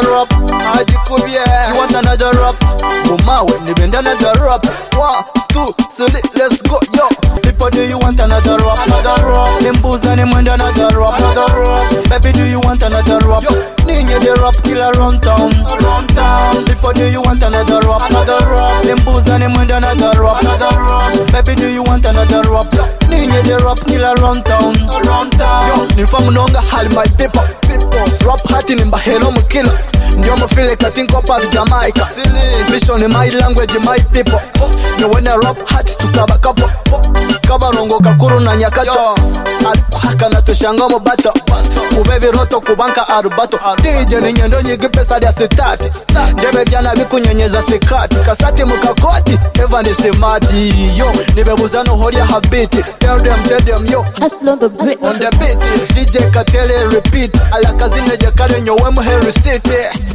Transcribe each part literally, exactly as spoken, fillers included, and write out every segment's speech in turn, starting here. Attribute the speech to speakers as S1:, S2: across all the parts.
S1: rap. Ajikubye. You want another rap? Bumawe, nibenda another rap. One, two, three, let's go, yo. People, do you want another rap? Another rap. Nimbuza ni mwenda another rap. Another rap. Baby, do you want another rap? Yo. Ninye the rap killer around town. Around town. People, do you want another rap? Another rap. Nimbuza ni mwenda another rap. Another rap. Baby, do you want another rap? Yo. Ninye the rap killer around town. Around town. Yo, nifa munonga hali my people. People. Rap hati ni mbahelo mkila. Ndiyo mfile katinko pa Jamaica. Mission in my language, my people. No when I rap hati tukaba kapo. Kaba rongo kakuru na nyakato. Haka na tushanga mbato. Kubevi roto kubanka arubato. D J ni nyendo nyigi pesa dia sitati. Debe biana viku nyenyeza sikati. Kasati mukakoti, eva ni simati. Yo, nibebuza no horia habiti. Tell them, tell them, yo.
S2: Aslo the Brit.
S1: On the beat, D J Katele repeat. Ala kazine jekale nyowemu Harry City.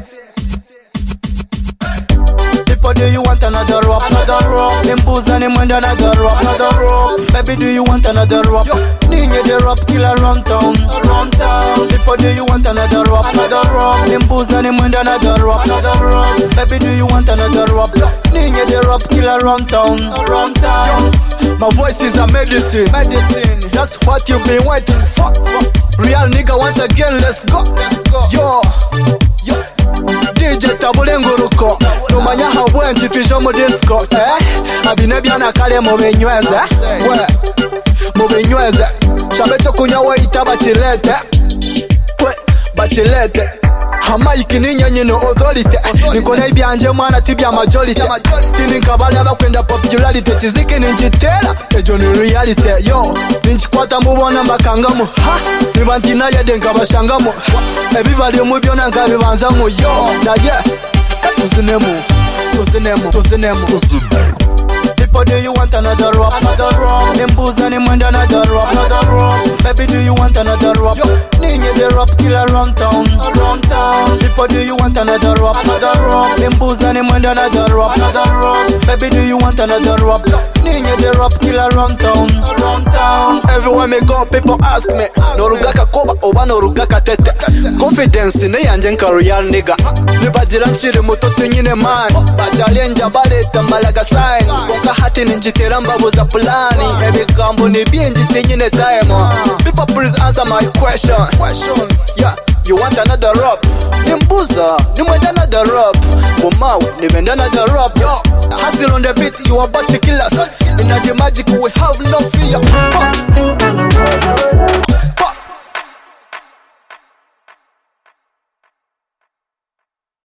S1: People, do you want another rap? Another rap. Nimbuza ni mwenda another rap. Another rap. Baby, do you want another rap? Yo. Ninye the rap killer around town. Around town. People, do you want another rap? Another rap. Nimbuza ni mwenda another rap. Another rap. Baby, do you want another rap? Yo. Ninye the rap killer around town. Around town. Yo. My voice is a medicine. Medicine. That's what you've been waiting for. Real nigga once again, let's go. Let's go. Yo. Yo. D J tabule nguruko. Numanya habwenji tujo mu disco. Eh? Abine byana kale mu benyweze. We. Mu benyweze. Chabe cyo kunyawe itaba chilete. We. Bachilete. Hamayiki ninya nyino authority. Nikona ibyanje mwana tibya majority. Tini nkabala bakwenda popularity. Chiziki ninjitera. Ejo ni reality. Yo. Ninchikwata mubona mbakangamu. Ha. Nibantina yede nkabashangamu. Ebivali mu byona nkabibanzamu. Yo. Na yeah. Tuzinemu. Tuzinemu. Tuzinemu. People, do you want another rap? Another rap. Nimbuza ni mwenda another rap. Another rap. Baby, do you want another rap? Yo. Ninye the rap killer around town. Around town. People, do you want another rap? Another rap. Nimbuza ni mwenda another rap. Another rap. Baby, do you want another rap? Yo. Ninye the rap killer around town. Around town. Everywhere me go, people ask me. No rugaka koba oba no rugaka tete. Confidence ne yanje nka real nigga. Nibajira nchire mutoto nyine man. Bajalenja baleta mbalaga sign. Konka hati ninjitera mbabuza plani. Ebigambo ni binji tinyine time. People please answer my question. Question. Yeah, you want another rap? Nimbuza, nimwenda another rap. Bumawe, nimenda another rap. Yo, hustle on the beat, you about to kill us. In the magic we have no fear.